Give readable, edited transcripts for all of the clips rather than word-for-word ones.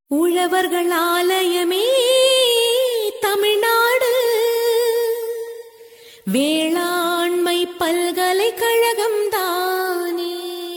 உழவர்கள் ஆலயமே தமிழ்நாடு வேளாண்மை பல்கலைக்கழகம் தானே.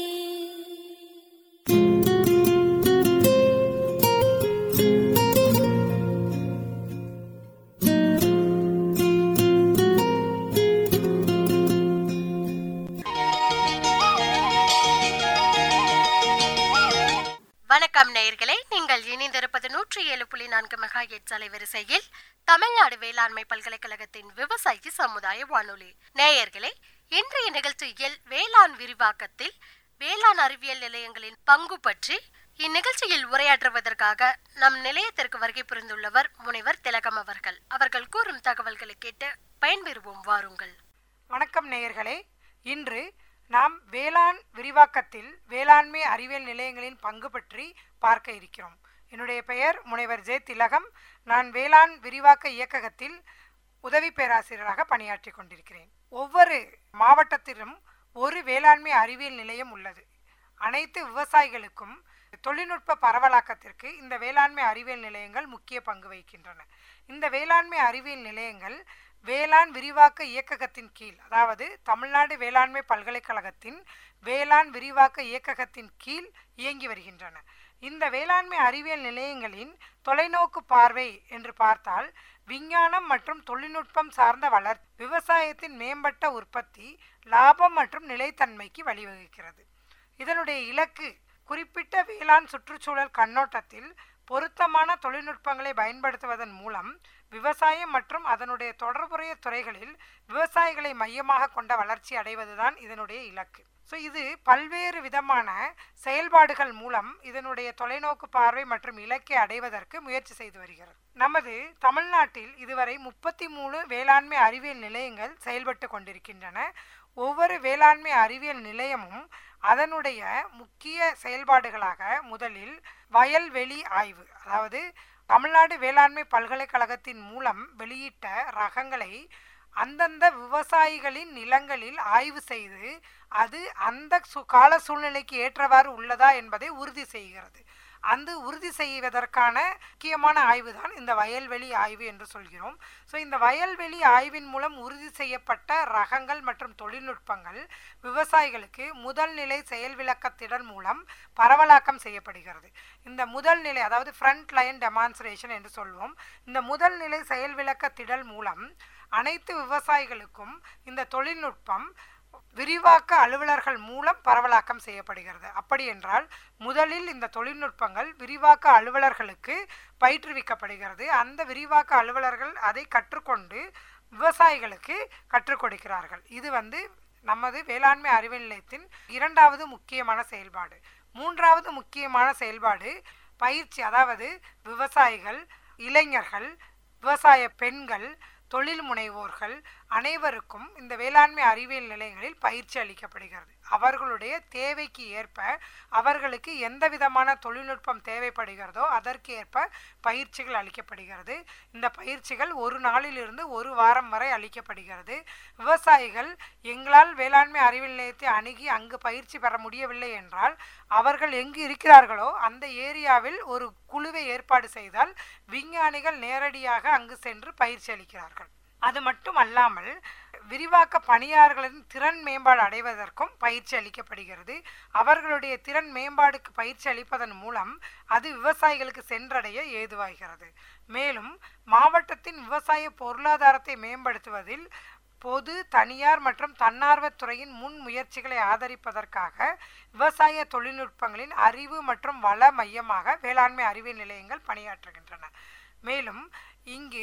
வணக்கம் நேயர்களே, நீங்கள் இணைந்திருப்பது 107.4 மெகாஹெர்ட்ஸ் அலைவரிசையில் தமிழ்நாடு வேளாண்மை பல்கலைக்கழகத்தின் விவசாயி சமுதாய வானொலி. நேயர்களே, இன்றைய நிகழ்ச்சியில் வேளாண் விரிவாக்கத்தில் வேளாண் அறிவியல் நிலையங்களின் பங்கு பற்றி இந்நிகழ்ச்சியில் உரையாற்றுவதற்காக நம் நிலையத்திற்கு வருகை புரிந்துள்ளவர் முனைவர் திலகம் அவர்கள் கூறும் தகவல்களை கேட்டு பயன்பெறுவோம். வாருங்கள். வணக்கம் நேயர்களே, இன்று நாம் வேளாண் விரிவாக்கத்தில் வேளாண்மை அறிவியல் நிலையங்களின் பங்கு பற்றி பார்க்க இருக்கிறோம். என்னுடைய பெயர் முனைவர் ஜே திலகம். நான் வேளாண் விரிவாக்க இயக்ககத்தில் உதவி பேராசிரியராக பணியாற்றி கொண்டிருக்கிறேன். ஒவ்வொரு மாவட்டத்திலும் ஒரு வேளாண்மை அறிவியல் நிலையம் உள்ளது. அனைத்து விவசாயிகளுக்கும் தொழில்நுட்ப பரவலாக்கத்திற்கு இந்த வேளாண்மை அறிவியல் நிலையங்கள் முக்கிய பங்கு வகிக்கின்றன. இந்த வேளாண்மை அறிவியல் நிலையங்கள் வேளாண் விரிவாக்க இயக்ககத்தின் கீழ், அதாவது தமிழ்நாடு வேளாண்மை பல்கலைக்கழகத்தின் வேளாண் விரிவாக்க இயக்ககத்தின் கீழ் இயங்கி வருகின்றன. இந்த வேளாண்மை அறிவியல் நிலையங்களின் தொலைநோக்கு பார்வை என்று பார்த்தால், விஞ்ஞானம் மற்றும் தொழில்நுட்பம் சார்ந்த வளர்ச்சி விவசாயத்தின் மேம்பட்ட உற்பத்தி, லாபம் மற்றும் நிலைத்தன்மைக்கு வழிவகுக்கிறது. இதனுடைய இலக்கு குறிப்பிட்ட வேளாண் சுற்றுச்சூழல் கண்ணோட்டத்தில் பொருத்தமான தொழில்நுட்பங்களை பயன்படுத்துவதன் மூலம் விவசாயம் மற்றும் அதனுடைய தொடர்புடைய துறைகளில் விவசாயிகளை மையமாக கொண்ட வளர்ச்சி அடைவதுதான் இதனுடைய இலக்கு. இது பல்வேறு விதமான செயல்பாடுகள் மூலம் இதனுடைய தொலைநோக்கு பார்வை மற்றும் இலக்கை அடைவதற்கு முயற்சி செய்து வருகிறது. நமது தமிழ்நாட்டில் இதுவரை 33 வேளாண்மை அறிவியல் நிலையங்கள் செயல்பட்டு கொண்டிருக்கின்றன. ஒவ்வொரு வேளாண்மை அறிவியல் நிலையமும் அதனுடைய முக்கிய செயல்பாடுகளாக முதலில் வயல்வெளி ஆய்வு, அதாவது தமிழ்நாடு வேளாண்மை பல்கலைக்கழகத்தின் மூலம் வெளியிட்ட ரகங்களை அந்தந்த விவசாயிகளின் நிலங்களில் ஆய்வு செய்து அது அந்த கால சூழ்நிலைக்கு ஏற்றவாறு உள்ளதா என்பதை உறுதி செய்கிறது. அந்த உறுதி செய்வதற்கான முக்கியமான ஆய்வு தான் இந்த வயல்வெளி ஆய்வு என்று சொல்கிறோம். இந்த வயல்வெளி ஆய்வின் மூலம் உறுதி செய்யப்பட்ட ரகங்கள் மற்றும் தொழில்நுட்பங்கள் விவசாயிகளுக்கு முதல் நிலை செயல் விளக்கத்திடல் மூலம் பரவலாக்கம் செய்யப்படுகிறது. இந்த முதல் நிலை, அதாவது ஃப்ரண்ட் லைன் டெமான்ஸ்ட்ரேஷன் என்று சொல்வோம். இந்த முதல் நிலை செயல் விளக்கத்திடல் மூலம் அனைத்து விவசாயிகளுக்கும் இந்த தொழில்நுட்பம் விரிவாக்க அலுவலர்கள் மூலம் பரவலாக்கம் செய்யப்படுகிறது. அப்படி என்றால் முதலில் இந்த தொழில்நுட்பங்கள் விரிவாக்க அலுவலர்களுக்கு பயிற்றுவிக்கப்படுகிறது. அந்த விரிவாக்க அலுவலர்கள் அதை கற்றுக்கொண்டு விவசாயிகளுக்கு கற்றுக் கொடுக்கிறார்கள். இது நமது வேளாண்மை அறிவியல் நிலையத்தின் இரண்டாவது முக்கியமான செயல்பாடு. மூன்றாவது முக்கியமான செயல்பாடு பயிற்சி, அதாவது விவசாயிகள், இளைஞர்கள், விவசாய பெண்கள், தொழில் முனைவோர்கள் அனைவருக்கும் இந்த வேளாண்மை அறிவியல் நிலையங்களில் பயிற்சி அளிக்கப்படுகிறது. அவர்களுடைய தேவைக்கு ஏற்ப அவர்களுக்கு எந்த விதமான தொழில்நுட்பம் தேவைப்படுகிறதோ அதற்கு ஏற்ப பயிற்சிகள் அளிக்கப்படுகிறது. இந்த பயிற்சிகள் ஒரு நாளிலிருந்து ஒரு வாரம் வரை அளிக்கப்படுகிறது. விவசாயிகள் எங்களால் வேளாண்மை அறிவியல் நிலையத்தை அணுகி அங்கு பயிற்சி பெற முடியவில்லை என்றால் அவர்கள் எங்கு இருக்கிறார்களோ அந்த ஏரியாவில் ஒரு குழுவை ஏற்பாடு செய்தால் விஞ்ஞானிகள் நேரடியாக அங்கு சென்று பயிற்சி அளிக்கிறார்கள். அது மட்டும் அல்லாமல் விரிவாக்க பணியாளர்களின் திறன் மேம்பாடு அடைவதற்கும் பயிற்சி அளிக்கப்படுகிறது. அவர்களுடைய திறன் மேம்பாடுக்கு பயிற்சி அளிப்பதன் மூலம் அது விவசாயிகளுக்கு சென்றடைய ஏதுவாகிறது. மேலும் மாவட்டத்தின் விவசாய பொருளாதாரத்தை மேம்படுத்துவதில் பொது, தனியார் மற்றும் தன்னார்வ துறையின் முன் முயற்சிகளை ஆதரிப்பதற்காக விவசாய தொழில்நுட்பங்களின் அறிவு மற்றும் வள மையமாக வேளாண்மை அறிவியல் நிலையங்கள் பணியாற்றுகின்றன. மேலும் இங்கு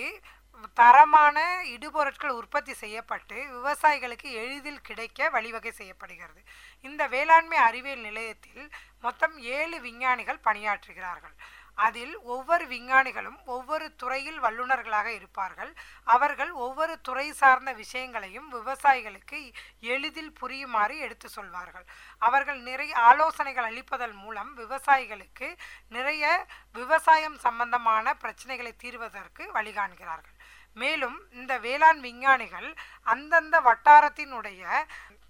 தரமான இடுபொருட்கள் உற்பத்தி செய்யப்பட்டு விவசாயிகளுக்கு எளிதில் கிடைக்க வழிவகை செய்யப்படுகிறது. இந்த வேளாண்மை அறிவியல் நிலையத்தில் மொத்தம் 7 விஞ்ஞானிகள் பணியாற்றுகிறார்கள். அதில் ஒவ்வொரு விஞ்ஞானிகளும் ஒவ்வொரு துறையில் வல்லுநர்களாக இருப்பார்கள். அவர்கள் ஒவ்வொரு துறை சார்ந்த விஷயங்களையும் விவசாயிகளுக்கு எளிதில் புரியுமாறு எடுத்து சொல்வார்கள். அவர்கள் நிறைய ஆலோசனைகள் அளிப்பதன் மூலம் விவசாயிகளுக்கு நிறைய விவசாயம் சம்பந்தமான பிரச்சனைகளை தீர்வதற்கு வழிகாண்கிறார்கள். மேலும் இந்த வேளாண் விஞ்ஞானிகள் அந்தந்த வட்டாரத்தினுடைய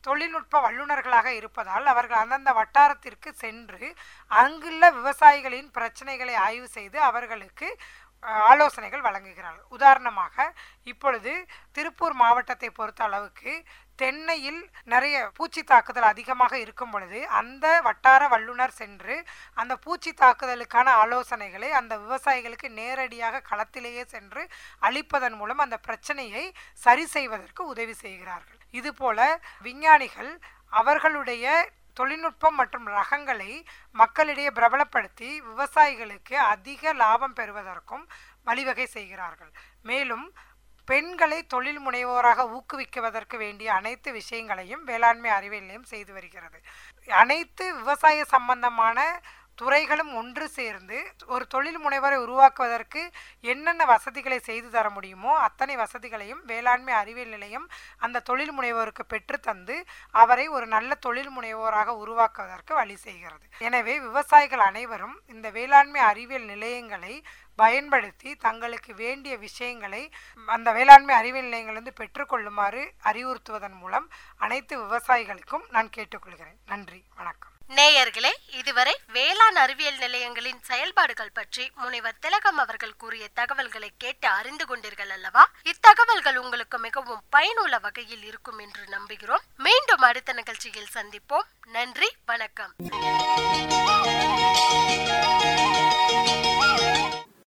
தொழில்நுட்ப வல்லுநர்களாக இருப்பதால் அவர்கள் அந்தந்த வட்டாரத்திற்கு சென்று அங்குள்ள விவசாயிகளின் பிரச்சனைகளை ஆய்வு செய்து அவர்களுக்கு ஆலோசனைகள் வழங்குகிறார்கள். உதாரணமாக இப்பொழுது திருப்பூர் மாவட்டத்தை பொறுத்த அளவுக்கு தென்னையில் நிறைய பூச்சி தாக்குதல் அதிகமாக இருக்கும் பொழுது அந்த வட்டார வல்லுநர் சென்று அந்த பூச்சி தாக்குதலுக்கான ஆலோசனைகளை அந்த விவசாயிகளுக்கு நேரடியாக களத்திலேயே சென்று அளிப்பதன் மூலம் அந்த பிரச்சனையை சரி செய்வதற்கு உதவி செய்கிறார்கள். இதுபோல விஞ்ஞானிகள் அவர்களுடைய தொழில்நுட்பம் மற்றும் ரகங்களை மக்களிடையே பிரபலப்படுத்தி விவசாயிகளுக்கு அதிக லாபம் பெறுவதற்கும் வழிவகை செய்கிறார்கள். மேலும் பெண்களை தொழில் முனைவோராக ஊக்குவிக்குவதற்கு வேண்டிய அனைத்து விஷயங்களையும் வேளாண்மை அறிவியல் நிலையம் செய்து வருகிறது. அனைத்து விவசாய சம்பந்தமான துறைகளும் ஒன்று சேர்ந்து ஒரு தொழில் முனைவரை உருவாக்குவதற்கு என்னென்ன வசதிகளை செய்து தர முடியுமோ அத்தனை வசதிகளையும் வேளாண்மை அறிவியல் நிலையம் அந்த தொழில் முனைவோருக்கு பெற்று தந்து அவரை ஒரு நல்ல தொழில் முனைவோராக உருவாக்குவதற்கு வழி செய்கிறது. எனவே விவசாயிகள் அனைவரும் இந்த வேளாண்மை அறிவியல் நிலையங்களை பயன்படுத்தி தங்களுக்கு வேண்டிய விஷயங்களை அந்த வேளாண்மை அறிவியல் நிலையங்களிலிருந்து பெற்றுக்கொள்ளுமாறு அறிவுறுத்துவதன் மூலம் அனைத்து விவசாயிகளுக்கும் நான் கேட்டுக்கொள்கிறேன். நன்றி, வணக்கம். நேயர்களே, இதுவரை வேளாண் அறிவியல் நிலையங்களின் செயல்பாடுகள் பற்றி முனைவர் திலகம் அவர்கள் கூறிய தகவல்களை கேட்டு அறிந்து கொண்டீர்கள் அல்லவா? இத்தகவல்கள் உங்களுக்கு மிகவும் பயனுள்ள வகையில் இருக்கும் என்று நம்புகிறோம். மீண்டும் அடுத்த நிகழ்ச்சியில் சந்திப்போம். நன்றி, வணக்கம்.